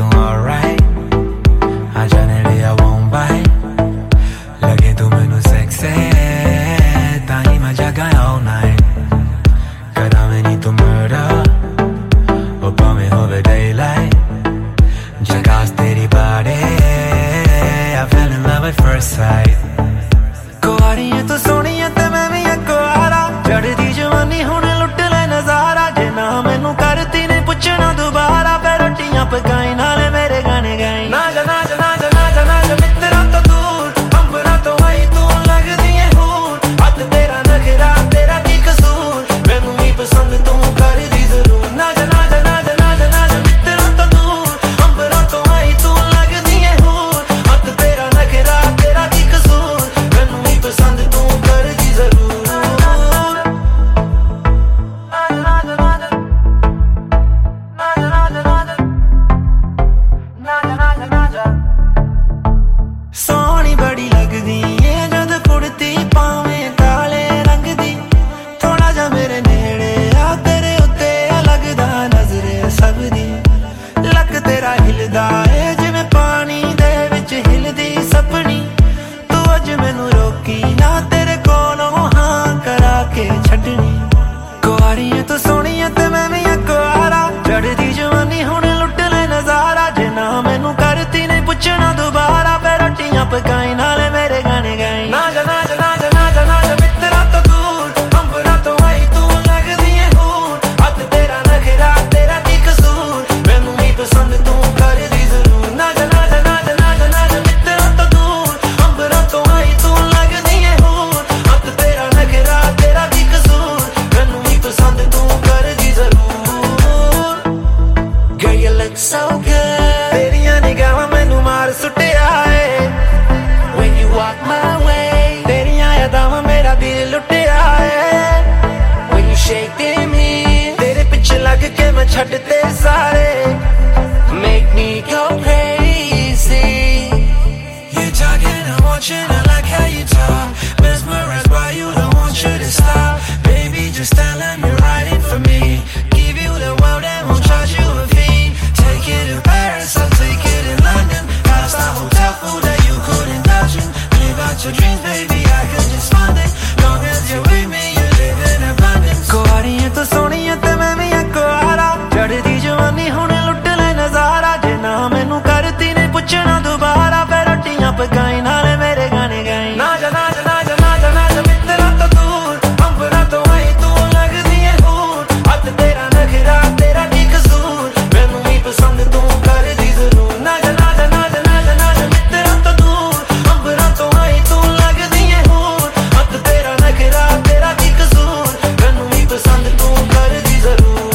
तू alright, आ जाने दे I won't bite, लगे तू मैनू sexy, ताही मैं जगा all night, करा मैं नी तू murder, ओ पावे होवे daylight, जगास तेरी body, I fell in love at first sight. कुआरी है तू सोनी है ते मैं भी कुआरा, चढ़दी जवानी हुण लुट ले नजारा, जे ना मैनू करती नहीं पूछना दोबारा, फिर रोटियां पकाई नाले मेरे गाने गाई। ना जा ना जा ना जा ना जा ना जा मित्रा तो दूर, अंबरा तो आई तू लगदी है हूर, हथ तेरा नखरा तेरा की कसूर, मैनू ही पसंद तू कर दी जरूर। ना जा ना जा ना जा ना जा ना जा मित्रा तो दूर, अंबरा तो आई तू लगदी है हूर, हथ तेरा नखरा तेरा की कसूर, मैनू ही पसंद तू कर दी जरूर। सोहनी बड़ी लगदी है जद कुड़ती पावें काले रंग दी, थोड़ा जा मेरे नेड़े आ तेरे उत्ते लगदा नजरे सब दी, लक तेरा हिलदा है जिवें पानी दे विच हिलदी सपनी, तू अज मैनू रोकी ना तेरे कोलों हां करा के छड्डनी। कुआरी है तू सोहनी है ते मैं भी कुआरा, चढ़दी जवानी हुण लुट ले नजारा, जे ना मैनू करती नहीं पूछना दोबारा, फिर रोटियां पकाई नाले मेरे गाने गाई। ना जा ना जा ना जा ना जा ना जा मित्रा तो दूर, अंबरा तो आई तू लगदी है हूर, हथ तेरा नखरा तेरा की कसूर, मैनू ही पसंद तू कर दी जरूर। ना जा ना जा ना जा ना जा ना जा मित्रा तो दूर, अंबरा तो आई तू लगदी है हूर, हथ तेरा नखरा तेरा की कसूर, मैनू ही पसंद तू कर दी जरूर। Girl you look so good, तेरियां निगाहां मैनू मार सुटिया है, when you walk my way, तेरियां यादां मेरा दिल लुटिया है, when you shake me, तेरे पिछे लग के मैं छड्डते सारे, make me go crazy. You're talking, I'm watching, I like how you talk, mesmerized by you, don't want you to stop, baby just tell them you're riding for me, give you the world and won't charge you a fee, take it to Paris, I'll take it in London, five-star hotel food that you couldn't touch in, live out your dreams baby, I could just fund it, long as you're with me, you live in abundance। कुआरी है तू सोहनी है ते मैं भी कुआरा, चढ़दी जवानी हुण लुट ले नजारा, जे ना मैनू करती नहीं पूछना दोबारा, फिर रोटियां पकाई नाले मेरे गाने गाई। ना जा ना जा ना जा ना जा ना जा मित्रा तो दूर, अंबरा तो आई तू लगदी है हूर, हथ तेरा नखरा तेरा की कसूर, मैनू ही पसंद तू कर दी जरूर। ना जा ना जा ना जा ना जा ना जा मित्रा तो दूर, अंबरा तो आई तू लगदी है हूर, हथ तेरा नखरा तेरा की कसूर, मैनू ही पसंद तू कर दी जरूर।